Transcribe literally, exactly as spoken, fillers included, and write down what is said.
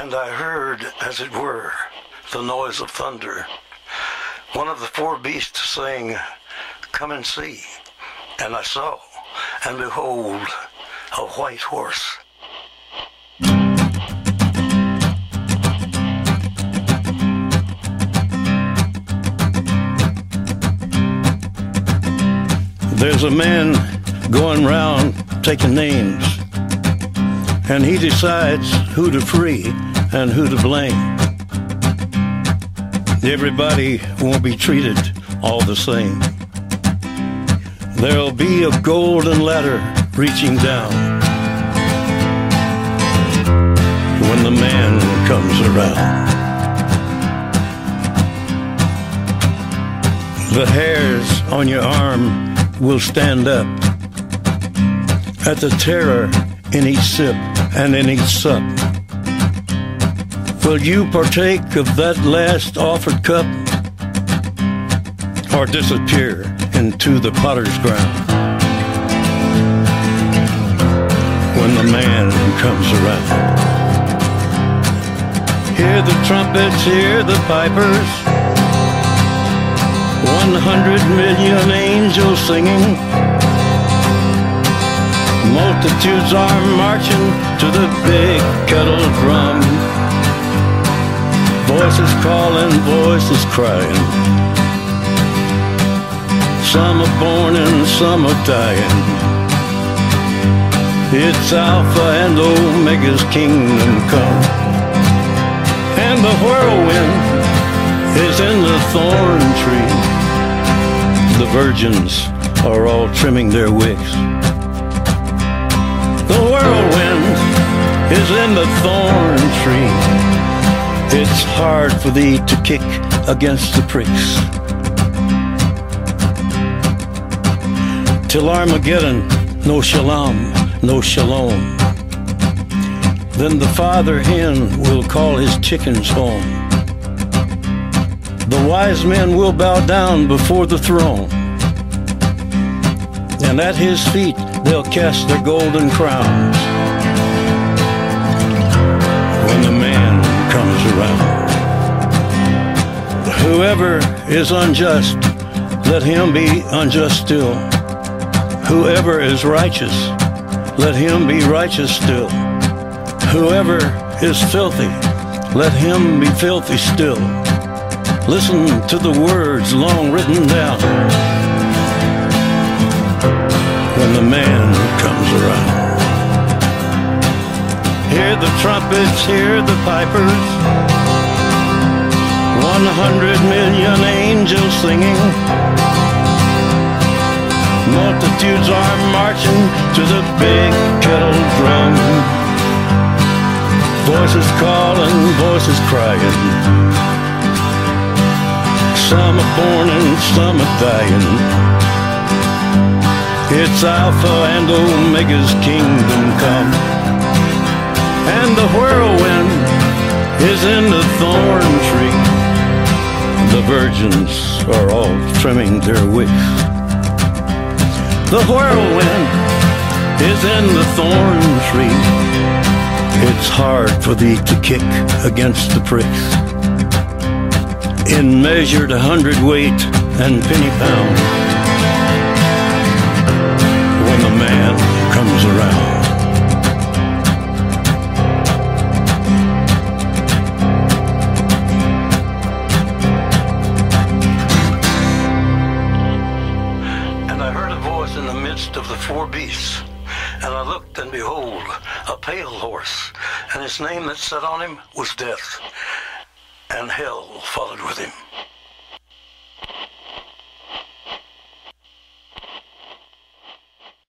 And I heard, as it were, the noise of thunder. One of the four beasts saying, "Come and see." And I saw, and behold, a white horse. There's a man going round taking names, and he decides who to free and who to blame. Everybody won't be treated all the same. There'll be a golden ladder reaching down when the man comes around. The hairs on your arm will stand up at the terror in each sip and in each sup. Will you partake of that last offered cup, or disappear into the potter's ground when the man comes around? Hear the trumpets, hear the pipers, one hundred million angels singing. Multitudes are marching to the big kettle drum. Voices calling, voices crying. Some are born and some are dying. It's Alpha and Omega's kingdom come. And the whirlwind is in the thorn tree. The virgins are all trimming their wicks. The whirlwind is in the thorn tree. It's hard for thee to kick against the pricks. Till Armageddon, no shalom, no shalom. Then the father hen will call his chickens home. The wise men will bow down before the throne, and at his feet they'll cast their golden crowns when the man comes around. Whoever is unjust, let him be unjust still. Whoever is righteous, let him be righteous still. Whoever is filthy, let him be filthy still. Listen to the words long written down when the man comes around. Hear the trumpets, hear the pipers, one hundred million angels singing. Multitudes are marching to the big kettle drum. Voices calling, voices crying. Some are born and some are dying. It's Alpha and Omega's kingdom come. And the whirlwind is in the thorn tree. The virgins are all trimming their wicks. The whirlwind is in the thorn tree. It's hard for thee to kick against the pricks. In measured hundredweight and penny pound when the man comes around. And I heard a voice in the midst of the four beasts, and I looked, and behold, a pale horse, and his name that sat on him was Death, and hell followed with him.